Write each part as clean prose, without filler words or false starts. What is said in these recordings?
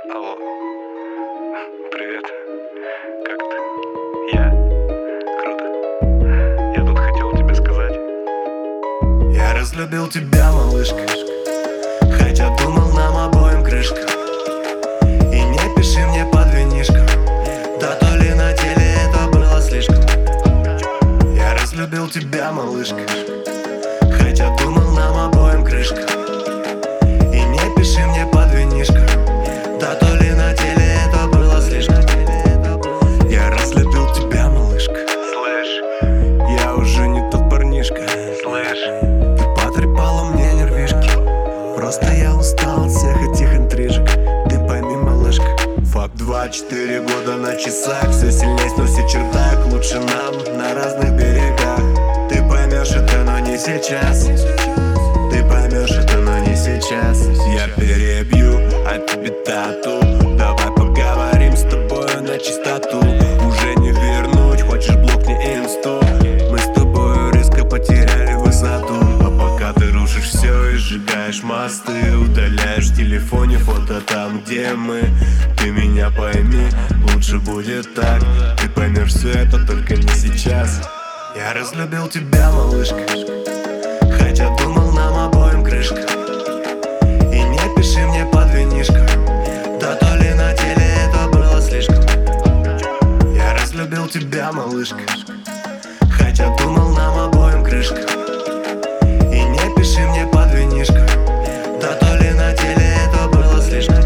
Алло, привет, как ты? Я? Круто. Я тут хотел тебе сказать. Я разлюбил тебя, малышка, хотя думал, нам обоим крышка. И не пиши мне под винишко, да то ли на теле это было слишком. Я разлюбил тебя, малышка, хотя думал, нам обоим крышка. И не пиши мне под винишко, да то ли на теле это было слишком. Я разлюбил тебя, малышка. Слышь, Я уже не тот парнишка. слышь, Ты потрепала мне нервишки. Просто я устал от всех этих интрижек. Ты пойми, малышка, факт 2-4 года на часах. Все сильнее сносит чердак. Лучше нам на разных берегах. Ты поймешь это, но не сейчас. Ты поймешь это, но не сейчас. Я перебью, а тебе тату. Давай поговорим с тобою на чистоту. Уже не вернуть, хочешь блокни инсту. Мы с тобой резко потеряли высоту. А пока ты рушишь все и сжигаешь мосты, удаляешь в телефоне фото там, где мы. Ты меня пойми, лучше будет так. Ты поймешь все это, только не сейчас. Я разлюбил тебя, малышка, хотя думал, нам обоим крышка. И не пиши мне под винишко, да то ли на теле это было слишком. Я разлюбил тебя, малышка, хотя думал, нам обоим крышка. И не пиши мне под винишко, да то ли на теле это было слишком.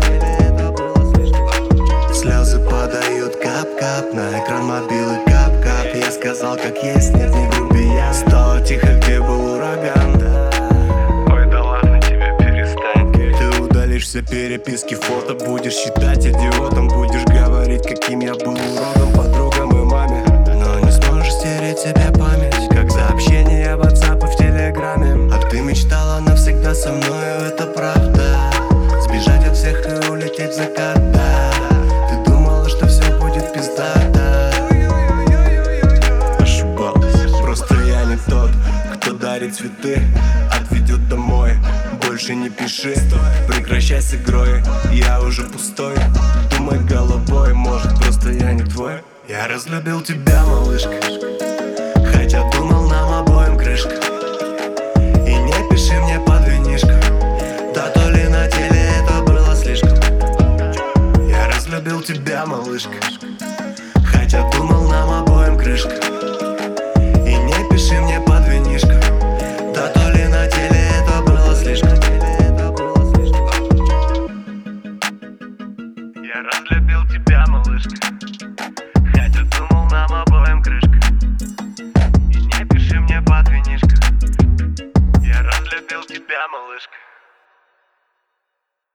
Слезы падают кап-кап на экран мобилы, кап-кап. Я сказал, как есть, нет, не груби я. Стало тихо, где был ураган. ой, да ладно тебе, перестань. Ты удалишь все переписки, фото будешь считать идиотом. Будешь говорить, каким я был уродом подругам и маме. Но не сможешь стереть себе память, как за общение в WhatsApp и в Телеграме. А ты мечтала навсегда со мною, это правда. Сбежать от всех и улететь в закат, да. Ты думала, что все будет пиздато. Ошибалась, просто я не тот, кто дарит цветы, отведет домой. Больше не пиши, прекращай с игрой. Я уже пустой, думай головой. Может, просто я не твой. Я разлюбил тебя, малышка, хотя думал, нам обоим крышка. И не пиши мне под винишко, да то ли на теле это было слишком. Я разлюбил тебя, малышка, хотя думал, нам обоим крышка. И не пиши мне под винишко, да то ли на теле это было слишком. Я разлюбил тебя, малышка, хотя думал, нам обоим крышка. И не пиши мне под винишко. Я разлюбил тебя, малышка.